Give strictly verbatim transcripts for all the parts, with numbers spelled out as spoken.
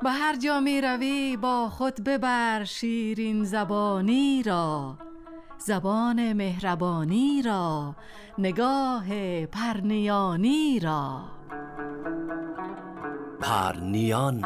به هر جا می روی با خود ببر شیرین زبانی را، زبان مهربانی را، نگاه پرنیانی را. پرنیان.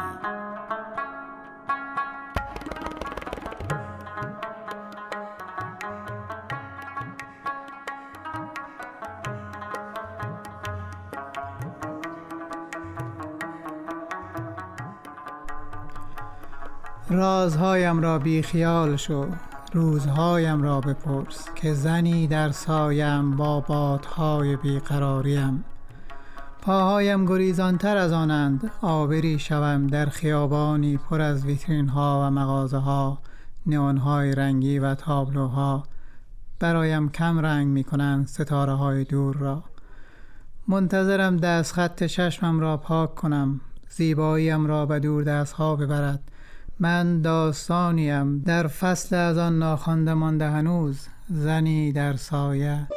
رازهایم را بی خیال شو، روزهایم را بپرس، که زنی در سایم با بادهای بیقراریم. پاهایم گریزانتر از آنند، آبری شوم در خیابانی پر از ویترین ها و مغازه ها، نئون‌های رنگی و تابلوها برایم کم رنگ می کنند ستاره های دور را. منتظرم دست خط چشمم را پاک کنم، زیباییم را به دور دست ها ببرد. من داستانیم در فصل از آن ناخوانده مانده هنوز، زنی در سایه.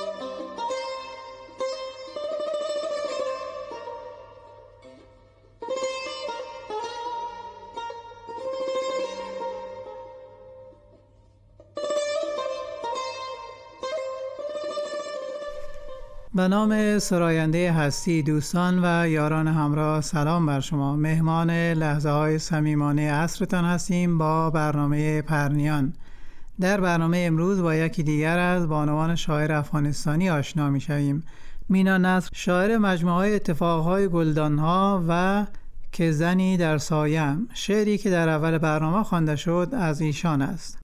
به نام سراینده هستی، دوستان و یاران همراه، سلام بر شما. مهمان لحظه های صمیمانه عصرتان هستیم با برنامه پرنیان. در برنامه امروز با یکی دیگر از بانوان شاعر افغانستانی آشنا می شویم. مینا نصر، شاعر مجموعه اتفاقهای گلدانها و که زنی در سایم، شعری که در اول برنامه خوانده شد از ایشان است.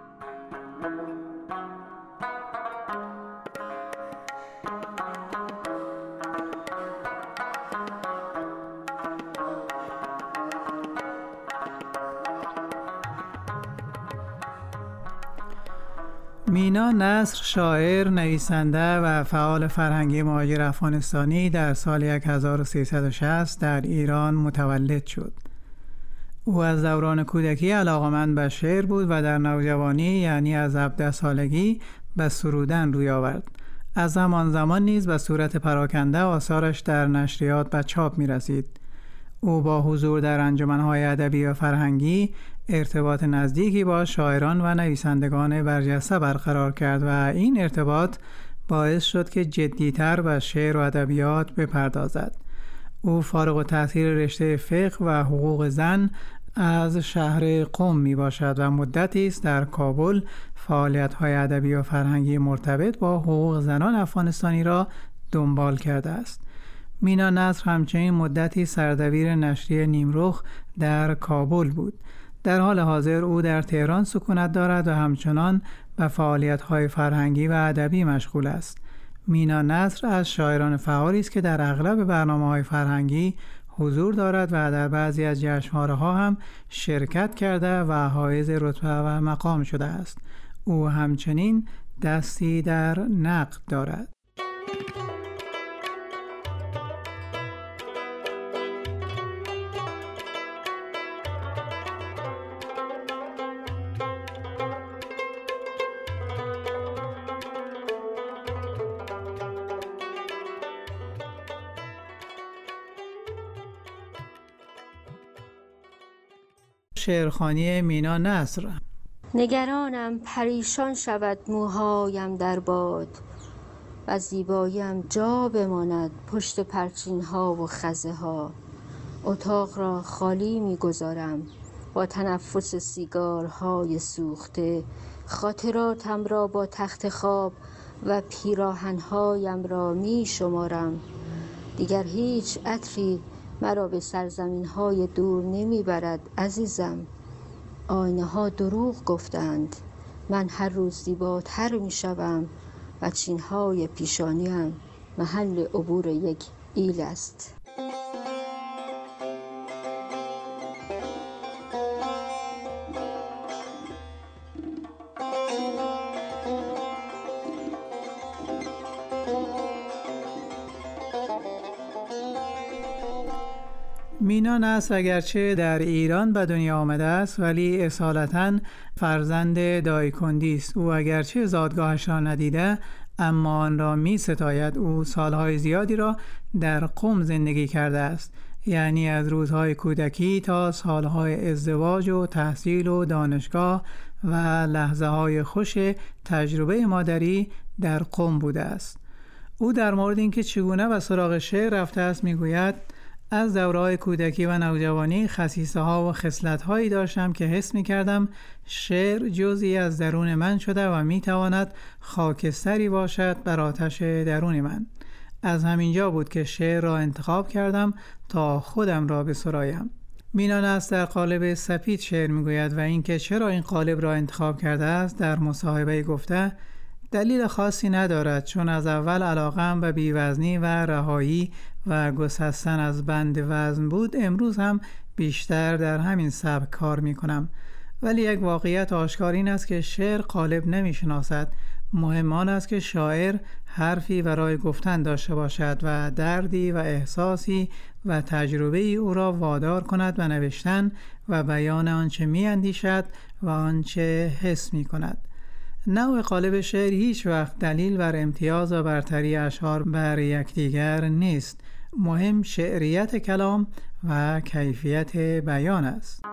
مینا نصر شاعر، نویسنده و فعال فرهنگی مهاجر افغانستانی در سال هزار و سیصد و شصت در ایران متولد شد. او از دوران کودکی علاقه‌مند به شعر بود و در نوجوانی، یعنی از هفده سالگی، به سرودن روی آورد. از زمان زمان نیز به صورت پراکنده آثارش در نشریات به چاپ می رسید. او با حضور در انجمن‌های ادبی و فرهنگی ارتباط نزدیکی با شاعران و نویسندگان برجسته برقرار کرد و این ارتباط باعث شد که جدی‌تر به شعر و ادبیات بپردازد. او فارغ التحصیل رشته فقه و حقوق زن از شهر قم می باشد و مدتی است در کابل فعالیت‌های ادبی و فرهنگی مرتبط با حقوق زنان افغانستانی را دنبال کرده است. مینا نصر همچنین مدتی سردبیر نشریه نیمرخ در کابل بود. در حال حاضر او در تهران سکونت دارد و همچنان به فعالیت‌های فرهنگی و ادبی مشغول است. مینا نصر از شاعران فعالی است که در اغلب برنامه‌های فرهنگی حضور دارد و در بعضی از جشنواره‌ها هم شرکت کرده و حائز رتبه و مقام شده است. او همچنین دستی در نقد دارد. شعرخوانی مینا نصر. نگرانم پریشان شود موهایم در باد و زیباییم جا بماند پشت پرچین ها و خزه ها. اتاق را خالی می گذارم با تنفس سیگارهای سوخته، خاطراتم را با تخت خواب و پیراهنهایم را می شمارم. دیگر هیچ عطری مرا به سرزمین های دور نمی برد عزیزم. آینه ها دروغ گفتند، من هر روز زیباتر می شوم و چین های پیشانیم محل عبور یک ایل است. مینا نصر اگرچه در ایران به دنیا آمده است ولی اصالتاً فرزند دایکندی است. او اگرچه زادگاهش را ندیده اما آن را می ستاید. او سالهای زیادی را در قم زندگی کرده است. یعنی از روزهای کودکی تا سالهای ازدواج و تحصیل و دانشگاه و لحظه های خوش تجربه مادری در قم بوده است. او در مورد اینکه چگونه و سراغ شعر رفته است میگوید: از دوره‌های کودکی و نوجوانی خصیصه ها و خصلت هایی داشتم که حس می کردم شعر جزئی از درون من شده و می تواند خاکستری باشد بر آتش درون من. از همینجا بود که شعر را انتخاب کردم تا خودم را بسرایم. مینا نصر در قالب سپید شعر می گوید و اینکه چرا این قالب را انتخاب کرده است در مصاحبه گفته: دلیل خاصی ندارد، چون از اول علاقم به بیوزنی و رهایی و گسستن از بند وزن بود. امروز هم بیشتر در همین سبک کار می کنم. ولی یک واقعیت آشکار این است که شعر قالب نمی شناسد. مهم آن است که شاعر حرفی برای گفتن داشته باشد و دردی و احساسی و تجربه او را وادار کند به نوشتن و بیان آنچه می اندیشد و آنچه حس می کند. نوع قالب شعر هیچ وقت دلیل بر امتیاز و برتری اشعار بر یکدیگر نیست. مهم شعریت کلام و کیفیت بیان است.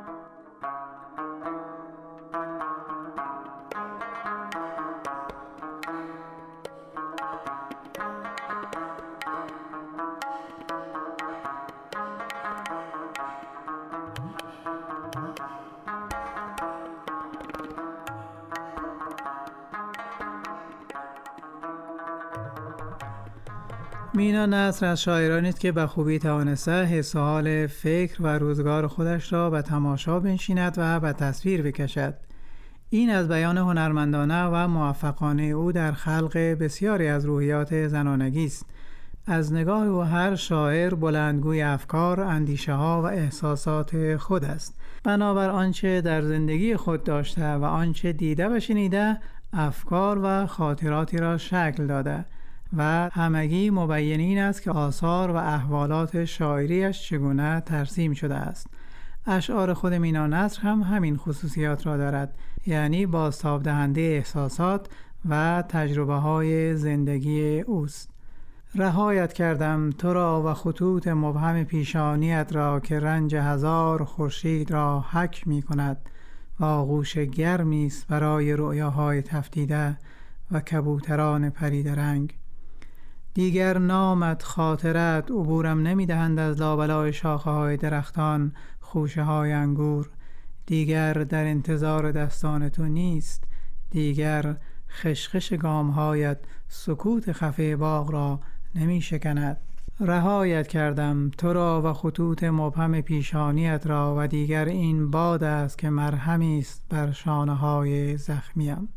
مینا نصر از شاعرانی است که به خوبی توانسته حس و حال فکر و روزگار خودش را به تماشا بنشیند و به تصویر بکشد. این از بیان هنرمندانه و موفقانه او در خلق بسیاری از روحیات زنانگی است. از نگاه او هر شاعر بلندگوی افکار، اندیشه ها و احساسات خود است. بنابر آنچه در زندگی خود داشته و آنچه دیده و شنیده، افکار و خاطراتی را شکل داده و همگی مبین این است که آثار و احوالات شاعریش چگونه ترسیم شده است. اشعار خود مینا نصر هم همین خصوصیات را دارد، یعنی بازتاب دهنده احساسات و تجربه های زندگی اوست. رهایت کردم تو را و خطوط مبهم پیشانیت را، که رنج هزار خورشید را حک می کند و آغوش گرمی است برای رؤیاهای تفتیده و کبوتران پریده رنگ. دیگر نامت خاطرت عبورم نمی دهند از لابلای شاخه های درختان خوشه های انگور. دیگر در انتظار دستان تو نیست، دیگر خشخش گام هایت سکوت خفه باغ را نمی شکند. رهایت کردم تو را و خطوط مبهم پیشانیت را، و دیگر این باد است که مرهمی است بر شانه های زخمیم.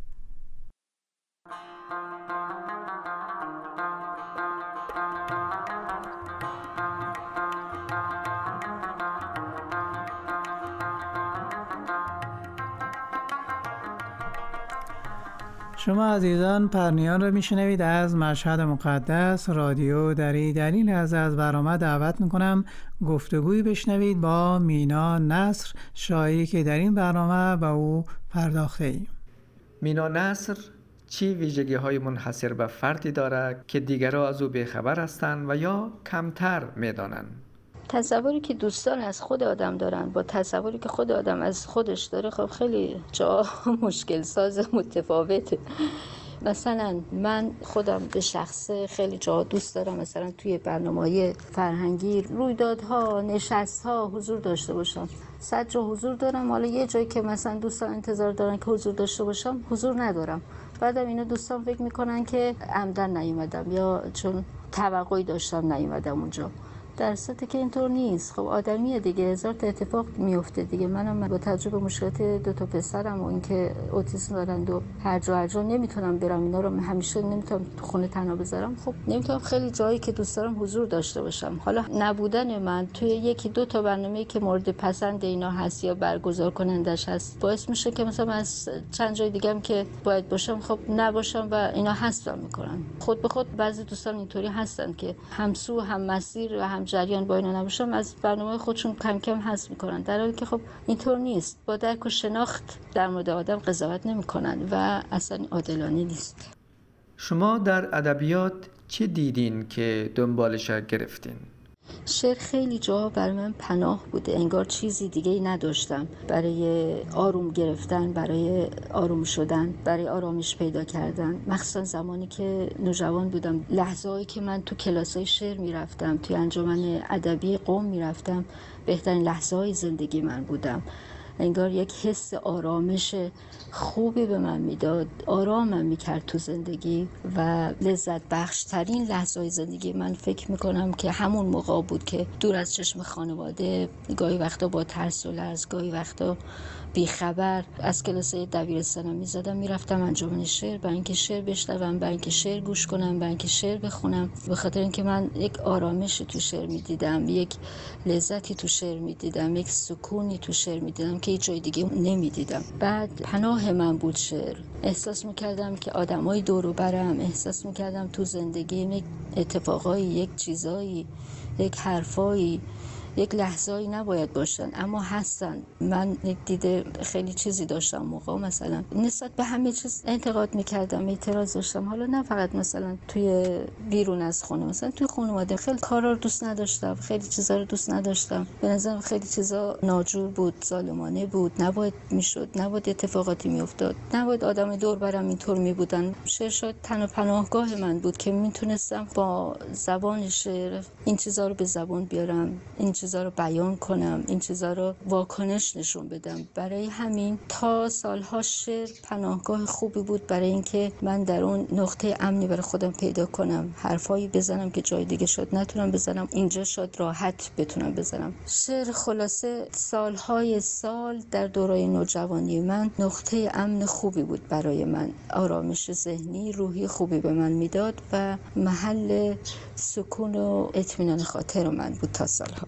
شما عزیزان پرنیان را میشنوید از مشهد مقدس رادیو دری. در این لحظه از برنامه دعوت میکنم گفتگویی بشنوید با مینا نصر، شاعری که در این برنامه به او پرداخته ایم. مینا نصر چی ویژگی های منحصر به فردی دارد که دیگران از او بیخبر هستند و یا کمتر میدانند؟ تصوری که دوستان از خود آدم دارن با تصوری که خود آدم از خودش داره خب خیلی جا مشکل ساز متفاوته. مثلا من خودم به شخصه خیلی جا دوست دارم مثلا توی برنامه‌های فرهنگی رویدادها، نشست‌ها حضور داشته باشم. صد جا حضور دارم، حالا یه جایی که مثلا دوستان انتظار دارن که حضور داشته باشم حضور ندارم. بعدم اینا دوستان فکر میکنن که عمدن نیومدم یا چون توقعی داشتم نیومدم اونجا، در صورتی که اینطور نیست. خب آدمیه دیگه، هزار تا اتفاق میفته دیگه. منم با تجربه مشکلات دو تا پسرم و اینکه اوتیسم دارن و هر جا هر جا نمیتونم برم، اینا رو همیشه نمیتونم تو خونه تنها بذارم. خب نمیتونم خیلی جایی که دوست دارم حضور داشته باشم. حالا نبودن من توی یکی دو تا برنامه‌ای که مورد پسند اینا هست یا برگزار کنندش هست باعث میشه که مثلا از چند جای دیگه هم که باید باشم خب نباشم و اینا حذفم میکنن. خود به خود بعضی دوستان اینطوری هستن که همسو هم مسیر و هم جریان با اینا نباشم از برنامه خودشون کم کم حذف میکنن، در حالی که خب اینطور نیست. با درک و شناخت در مورد آدم قضاوت نمیکنن و اصلا عادلانه نیست. شما در ادبیات چه دیدین که دنبالش گرفتین؟ شعر خیلی جا برای من پناه بوده، انگار چیزی دیگه ای نداشتم برای آروم گرفتن، برای آروم شدن، برای آرامش پیدا کردن. مخصوصا زمانی که نوجوان بودم، لحظه‌ای که من تو کلاسای شعر میرفتم، توی انجمن ادبی قم میرفتم، بهترین لحظه‌های زندگی من بودم. انگار یک حس آرامش خوبی به من میداد، آرامم میکرد تو زندگی و لذت بخش ترین لحظه‌های زندگی من فکر میکنم که همون موقع بود که دور از چشم خانواده، گاهی وقتا با ترس و لرز، گاهی وقتا بیخبر از کلاسای دبیرستانم میزدم میرفتم انجمن شعر، برای اینکه شعر بشنوم، برای اینکه شعر گوش کنم، برای اینکه شعر بخونم، به خاطر اینکه من یک آرامشی تو شعر میدیدم، یک لذتی تو شعر میدیدم، یک سکونی تو شعر میدیدم که هیچ جای دیگه نمیدیدم. بعد پناه من بود شعر. احساس میکردم که آدمای دور و برم، احساس میکردم تو زندگی یک اتفاقایی، یک چیزایی، یک حرفایی، یک لحظه‌ای نباید باشن اما هستن. من یک دیده خیلی چیزی داشتم موقع، مثلا نسبت به همه چیز انتقاد میکردم، اعتراض داشتم. حالا نه فقط مثلا توی بیرون از خونه، مثلا توی خانواده خیلی کارا رو دوست نداشتم، خیلی چیزا رو دوست نداشتم. به نظرم خیلی چیزا ناجور بود، ظالمانه بود، نباید میشد، نباید اتفاقاتی میافتاد، نباید آدم دور برم اینطور میبودن. شعر شاید تن و پناهگاه من بود که میتونستم با زبان شعر این چیزا رو به زبان بیارم، این چیزا رو بیان کنم، این چیزا رو واکنش نشون بدم. برای همین تا سالها شعر پناهگاه خوبی بود برای اینکه من در اون نقطه امنی برای خودم پیدا کنم، حرفایی بزنم که جای دیگه شاید نتونم بزنم، اینجا شاید راحت بتونم بزنم. شعر خلاصه سالهای سال در دوران نوجوانی من نقطه امن خوبی بود برای من، آرامش ذهنی، روحی خوبی به من میداد و محل سکون و اطمینان خاطر من بود تا سالها.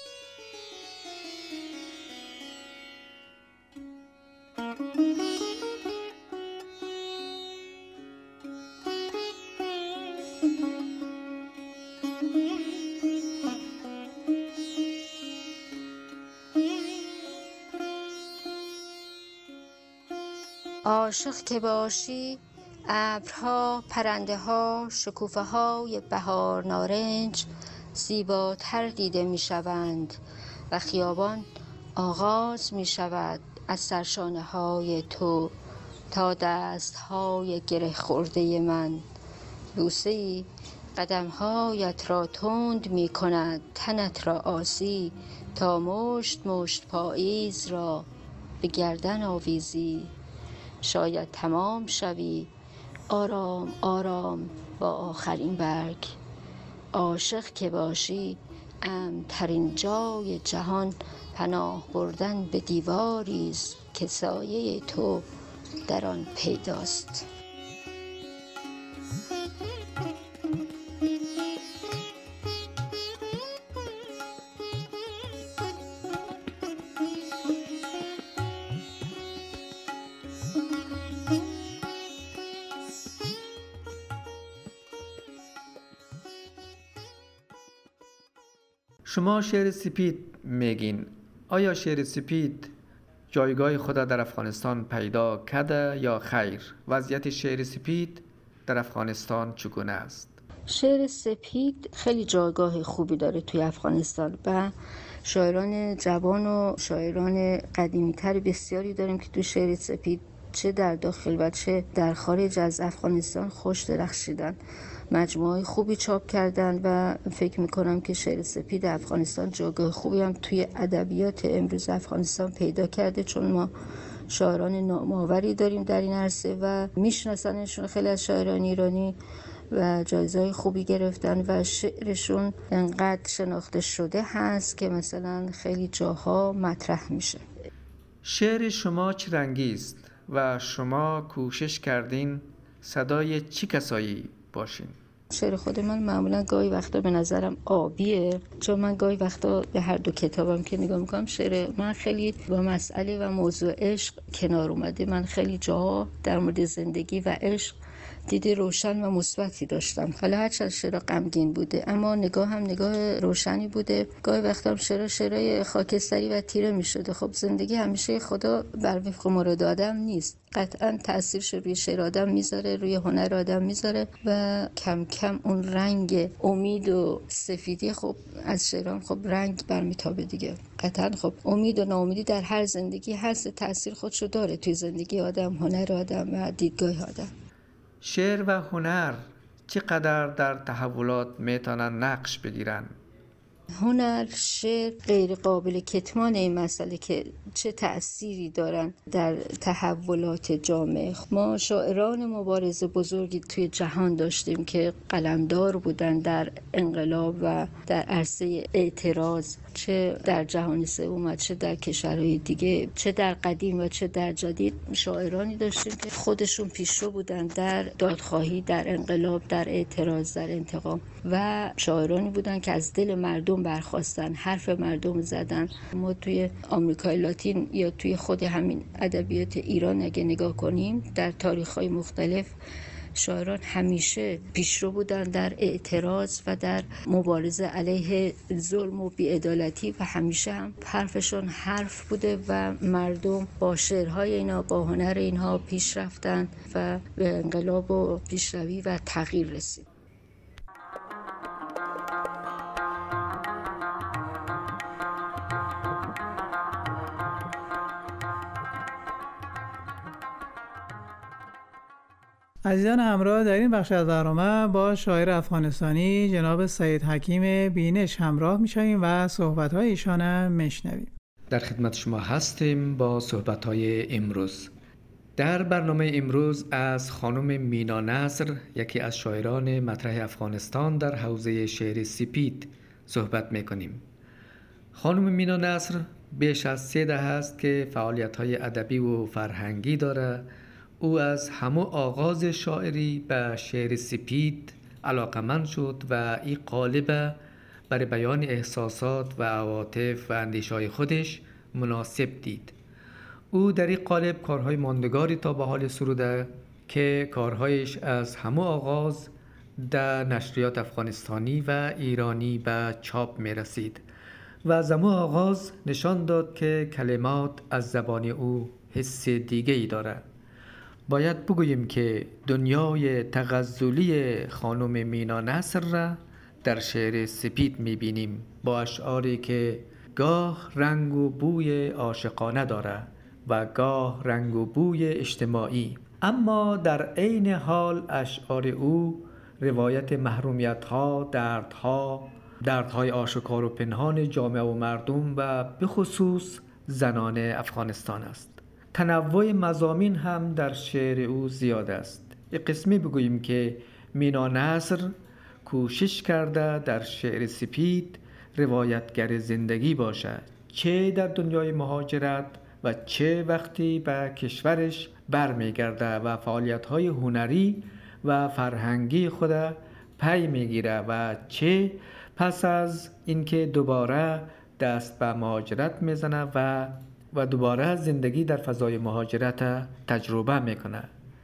عاشق که باشی، ابرها، پرنده ها، شکوفه های بهار نارنج زیباتر دیده می شوند و خیابان آغاز می شود از سرشانه های تو تا دست های گره خورده من. بوسه‌ای قدم هایت را تند می کند، تنت را آسی تا مشت مشت پاییز را به گردن آویزی. شاید تمام شوی آرام آرام با آخرین برگ. عاشق که باشی، امن‌ترین جای جهان پناه بردن به دیواری است که سایه تو در آن پیداست. شما شعر سپید میگین، آیا شعر سپید جایگاه خود در افغانستان پیدا کرده یا خیر؟ وضعیت شعر سپید در افغانستان چگونه است؟ شعر سپید خیلی جایگاه خوبی داره توی افغانستان و شاعران جوان و شاعران قدیمی‌تر بسیاری داریم که توی شعر سپید چه در داخل و چه در خارج از افغانستان خوش درخشیدن، مجموعه خوبی چاپ کردن و فکر میکنم که شعر سپید افغانستان جایگاه خوبی هم توی ادبیات امروز افغانستان پیدا کرده، چون ما شاعران نامآوری داریم در این عرصه و میشناسنشون خیلی از شاعران ایرانی و جایزه‌های خوبی گرفتن و شعرشون انقدر شناخته شده هست که مثلا خیلی جاها مطرح میشه. شعر شما چه رنگی است و شما کوشش کردین صدای چی کسایی باشین؟ شعر خود من معمولا گاهی وقتا به نظرم آبیه، چون من گاهی وقتا به هر دو کتابم که نگاه میکنم شعر من خیلی با مسئله و موضوع عشق کنار اومده. من خیلی جاها در مورد زندگی و عشق دید روشن و مثبتی داشتم. حالا هرچند شعر غمگین بوده اما نگاه هم نگاه روشنی بوده. گاهی وقتا شعر شعرهای خاکستری و تیره میشده. خب زندگی همیشه خدا بر وفق مراد آدم نیست، قطعا تأثیرش روی شعر آدم میذاره، روی هنر آدم میذاره و کم کم اون رنگ امید و سفیدی خب از شعرام خب رنگ برمیتابه دیگه. قطعا خب امید و ناامیدی در هر زندگی هست، تأثیر خودشو داره توی زندگی آدم، هنر آدم و دیدگاه آدم. شعر و هنر چقدر در تحولات میتونن نقش بگیرن؟ هنر، شعر غیر قابل کتمان این مسئله که چه تأثیری دارن در تحولات جامعه. ما شاعران مبارزه بزرگی توی جهان داشتیم که قلمدار بودن در انقلاب و در عرصه اعتراض، چه در جهان سوم چه در کشورهای دیگه، چه در قدیم و چه در جدید. شاعرانی داشتیم که خودشون پیشرو بودن در دادخواهی، در انقلاب، در اعتراض، در انتقام و شاعرانی بودن که از دل مردم برخواستن، حرف مردم زدن. ما توی آمریکای لاتین یا توی خود همین ادبیات ایران اگه نگاه کنیم در تاریخ‌های مختلف شاعران همیشه پیشرو بودن در اعتراض و در مبارزه علیه ظلم و بی‌عدالتی و همیشه هم حرفشون حرف بوده و مردم با شعرهای اینا، با هنر اینها پیش رفتن و به انقلاب و پیشروی و تغییر رسید. عزیزان همراه، در این بخش از برنامه با شاعر افغانستانی جناب سید حکیم بینش همراه میشویم و صحبت‌های ایشان هم میشنویم. در خدمت شما هستیم با صحبت‌های امروز. در برنامه امروز از خانم مینا نصر، یکی از شاعران مطرح افغانستان در حوزه شعر سپید صحبت میکنیم. خانم مینا نصر بیش از سه دهه است که فعالیت‌های ادبی و فرهنگی داره. او از همه آغاز شاعری به شعر سپید علاقمند شد و این قالب برای بیان احساسات و عواطف و اندیشه‌های خودش مناسب دید. او در این قالب کارهای ماندگاری تا به حال سروده که کارهایش از همه آغاز در نشریات افغانستانی و ایرانی به چاپ می رسید و از همه آغاز نشان داد که کلمات از زبان او حس دیگه‌ای دارد. باید بگوییم که دنیای تغزلی خانم مینا نصر را در شعر سپید می‌بینیم با اشعاری که گاه رنگ و بوی عاشقانه دارد و گاه رنگ و بوی اجتماعی، اما در عین حال اشعار او روایت محرومیت‌ها، دردها، دردهای آشکار و پنهان جامعه و مردم و به خصوص زنان افغانستان است. تنوع مضامین هم در شعر او زیاد است. یک قسمی بگوییم که مینا نصر کوشش کرده در شعر سپید روایتگر زندگی باشد، چه در دنیای مهاجرت و چه وقتی به کشورش برمیگرده و فعالیت‌های هنری و فرهنگی خود پی میگیره و چه پس از اینکه دوباره دست به مهاجرت میزنه و و دوباره زندگی در فضای مهاجرت تجربه میکنه.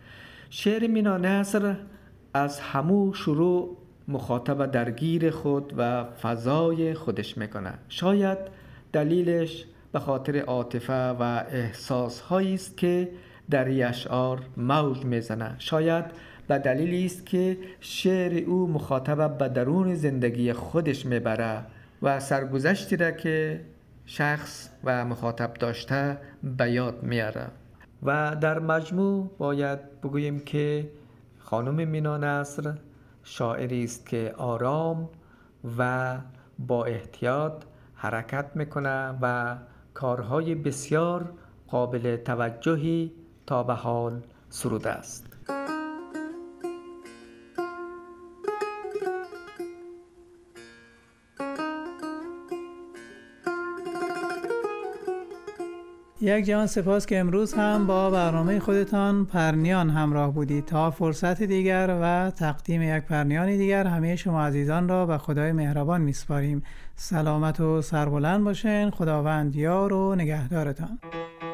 شعر مینا نصر از همو شروع مخاطب درگیر خود و فضای خودش میکنه. شاید دلیلش به خاطر عاطفه و احساس هایی است که در این اشعار موج میزنه. شاید به دلیلی است که شعر او مخاطب به درون زندگی خودش میبره و سرگذشتی را که شخص و مخاطب داشته به یاد میاره. و در مجموع باید بگوییم که خانم مینا نصر شاعری است که آرام و با احتیاط حرکت میکنه و کارهای بسیار قابل توجهی تا به حال سروده است. یک جهان سپاس که امروز هم با برنامه خودتان پرنیان همراه بودید. تا فرصت دیگر و تقدیم یک پرنیان دیگر همه شما عزیزان را به خدای مهربان میسپاریم. سلامت و سربلند باشین. خداوند یار و نگهدارتان.